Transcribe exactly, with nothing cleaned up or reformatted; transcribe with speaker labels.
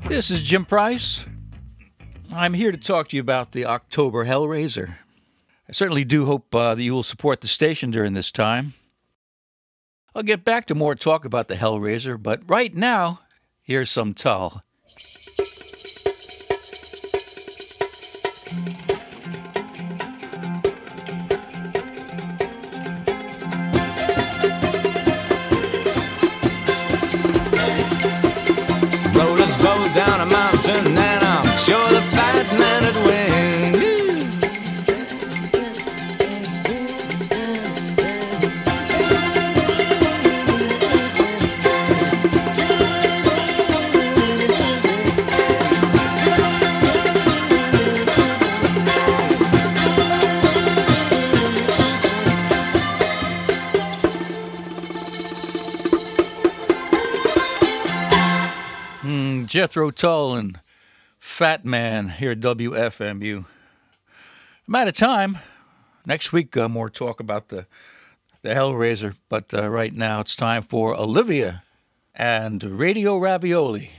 Speaker 1: This is Jim Price. I'm here to talk to you about the October Hellraiser. I certainly do hope uh, that you will support the station during this time. I'll get back to more talk about the Hellraiser, but right now, here's some Tull.
Speaker 2: Rollers go down a mountain and I'm sure the fat man would win.
Speaker 1: Jethro Tull and Fat Man here at W F M U. I'm out of time. Next week, uh, more talk about the, the Hellraiser. But uh, right now, it's time for Olivia and Radio Ravioli.